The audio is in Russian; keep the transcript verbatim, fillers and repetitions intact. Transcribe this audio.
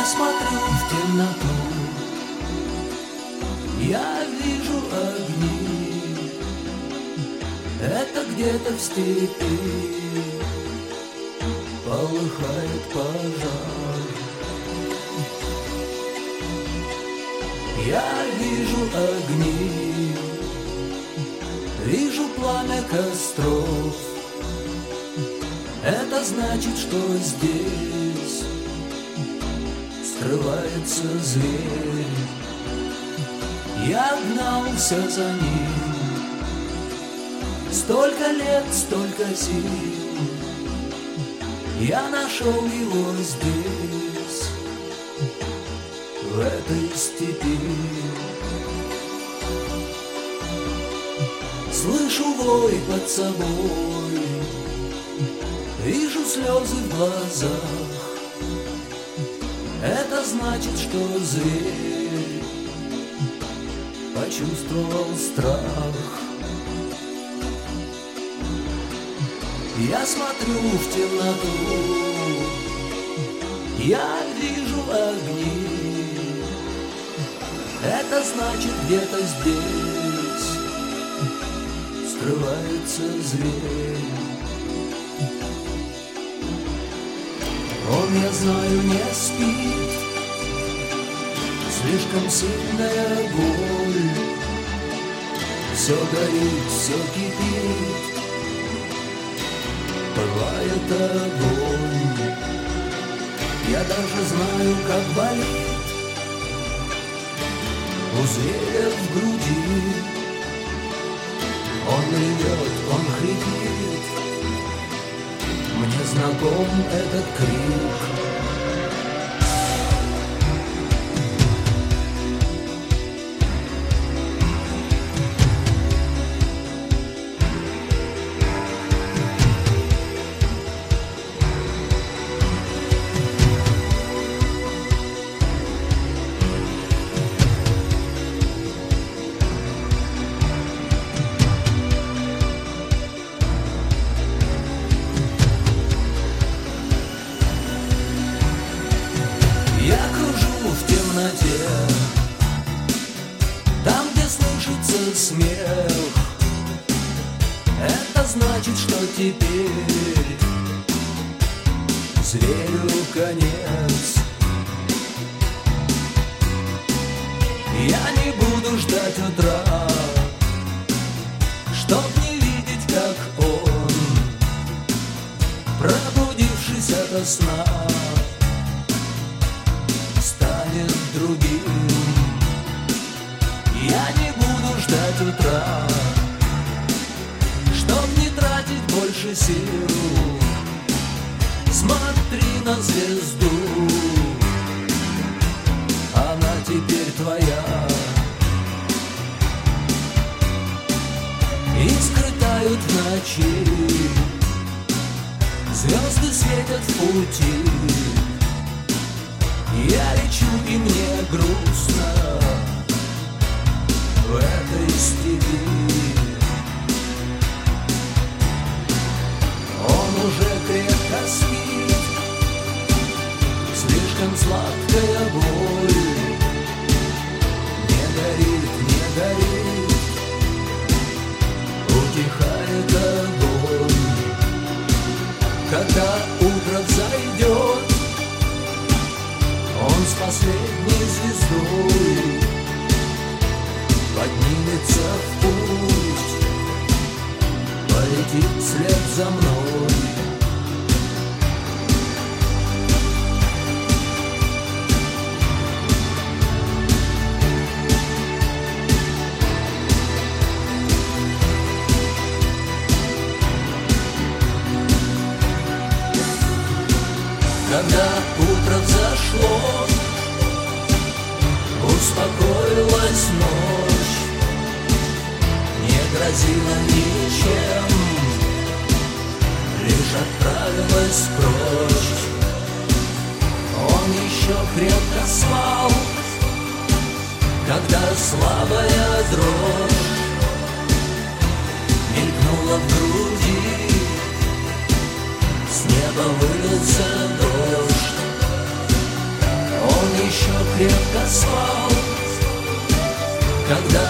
смотрю в темноту, я вижу огни. Это где-то в степи полыхает пожар. Я вижу огни, вижу пламя костров. Это значит, что здесь скрывается зверь. Я гнался за ним столько лет, столько сил. Я нашел его здесь, в этой степи. Слышу вой под собой, вижу слезы в глазах. Это значит, что зверь почувствовал страх. Я смотрю в темноту, я вижу огни. Это значит, где-то здесь скрывается зверь. Он, я знаю, не спит, слишком сильная боль. Все горит, все кипит, пылает огонь. Я даже знаю, как болит у зверя в груди. Он ревет, он хрипит, мне знаком этот крик. Там, где слышится смех, это значит, что теперь зверю конец. Я не буду ждать утра, чтоб не видеть, как он, пробудившись ото сна, станет другим. Я не буду ждать утра, чтоб не тратить больше сил. Смотри на звезду, она теперь твоя. Искры тают в ночи, звезды светят в пути. Я лечу, и мне грустно в этой степи. Он уже крепко спит, слишком сладкая боль. Не горит, не горит, утихает огонь. Когда утро взойдет, он с последней звездой поднимется в путь, полетит вслед за мной. Когда утро взошло, успокоилась ночь, не грозила ничем, лишь отправилась прочь. Он еще крепко спал, когда слабая дрожь мелькнула в груди, с неба вылился дождь. Он спал, когда